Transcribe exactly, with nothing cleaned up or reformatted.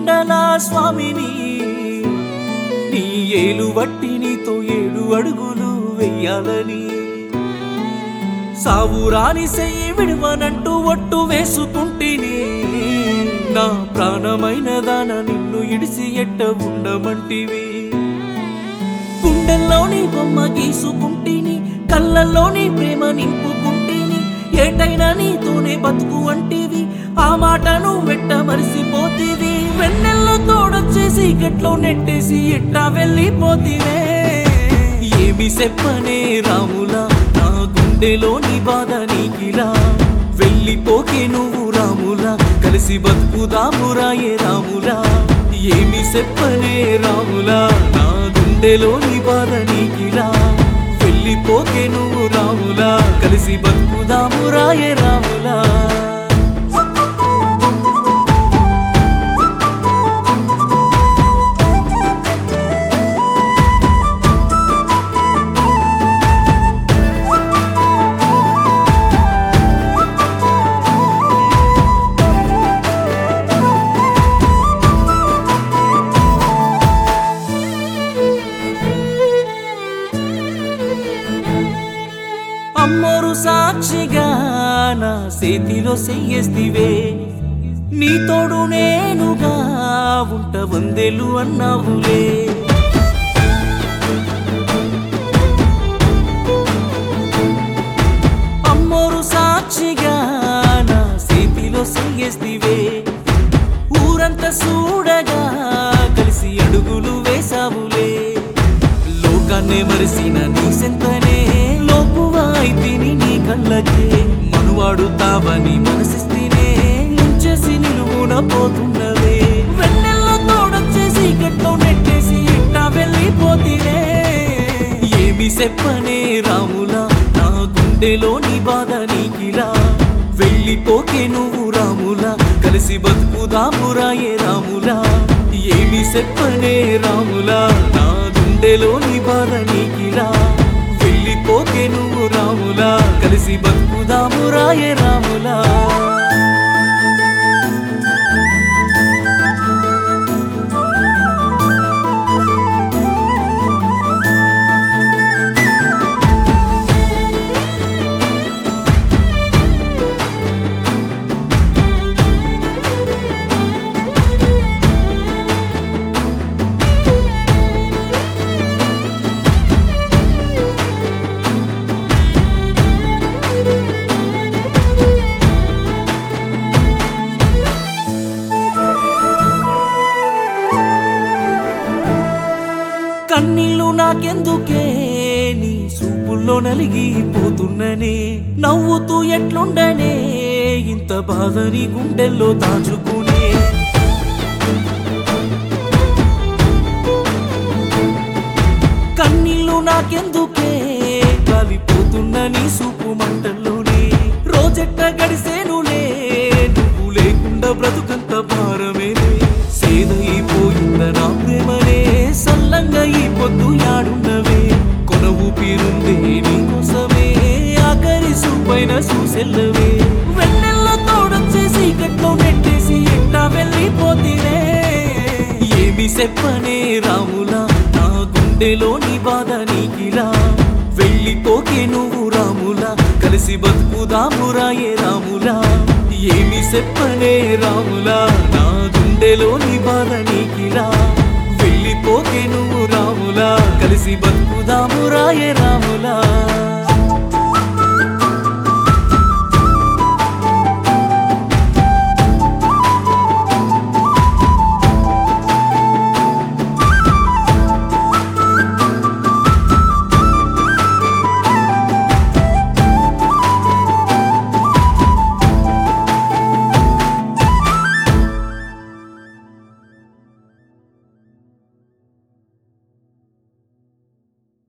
కొండల స్వామిని నీ ఏలు వట్టి నీతో ఏడు అడుగులు వెయ్యాలని సావురాని సెయ్యి విడువనంటూ ఒట్టు వేసుకుంటేనే నా ప్రాణమైన దాన నిన్ను ఇడిసి ఎట్ట ఉండమంటివి గుండెల్లోని బొమ్మ గీసుకుంటేని కళ్ళల్లోని ప్రేమ నింపుకుంటేని ఏటైనా నీతోనే బతుకు అంటివి ఆ మాటను వెట్ట మరిసిపోతీవి వెన్నెల్లో తోడొచ్చేసి గట్లో నెట్టేసి ఎట్టా వెళ్ళిపోతీవే ఏమి చెప్పనే రాములా నా గుండెలోని బాధ నీకిలా వెళ్ళిపోకే నువ్వు రాములా కలిసి బతుకుదామురాయే రాములా ఏమి చెప్పనే రాములా నా గుండెలోని బాధ నీకిలా వెళ్ళిపోకే నువ్వు రాములా కలిసి బతుకుదామురాయే రాములా అమ్మోరు సాక్షిగా నా చేతిలో చెయ్యేస్తివే నీ తోడు నేనుగా ఉంట వందెలు అన్నావులే అమ్మోరు సాక్షిగా నా చేతిలో చెయ్యేస్తివే ఊరంతా చూడగా కలిసి అడుగులు వేసావులే లోకాన్నే మరిసిన నీ సెంతనే లోపువాయితిని నీ కళ్ళకే మనువాడుతావని మనసిస్తేనే ఇంచేసి నిలువున పోతున్నవే వెన్నెల్లో తోడొచ్చేసి గట్లో నెట్టేసి ఎట్టా వెళ్ళిపోతీనే ఏమి చెప్పనే రాములా నా గుండెలోని బాధ నీకిలా వెళ్ళిపోకే నువ్వు రాములా కలిసి బతుకుదామురాయే రాములా ఏమి చెప్పనే రాములా నా గుండెలోని బాధ నీకిలా వెళ్ళిపోకే నువ్వు రాములా కలిసి బతుకుదామురాయే రాములా కన్నీళ్ళు నాకెందుకే నీ చూపుల్లో నలిగిపోతున్ననే నవ్వుతూ ఎట్లుండనే ఇంత బాధని గుండెల్లో దాచుకునే కన్నీళ్ళు నాకెందుకే కాలిపోతున్న నీ చూపు మంటల్లోనే రోజెట్ట గడిసేనులే నువ్వు లేకుండా బ్రతుకంత భారమేనే సేదైపోయింద నా ప్రేమనే సల్లంగా ఈ పొద్దు యాడున్నవే కొన ఊపిరుందే నీకోసమే ఆఖరి సూపైన చూసెల్లవే వెన్నెల్లో తోడొచ్చేసి గట్లో నెట్టేసి ఎట్టా వెళ్ళిపోతీనే ఏమి చెప్పనే రాములా నా గుండెలోని బాధ నీకిలా వెళ్ళిపోకే నువ్వు రాములా కలిసి బతుకుదామురాయే రాములా ఏమి చెప్పనే రాములా నా గుండెలోని బాధ నీకిలా వెళ్ళిపోకే నువ్వు రాములా కలిసి బతుకుదామురాయే రాములా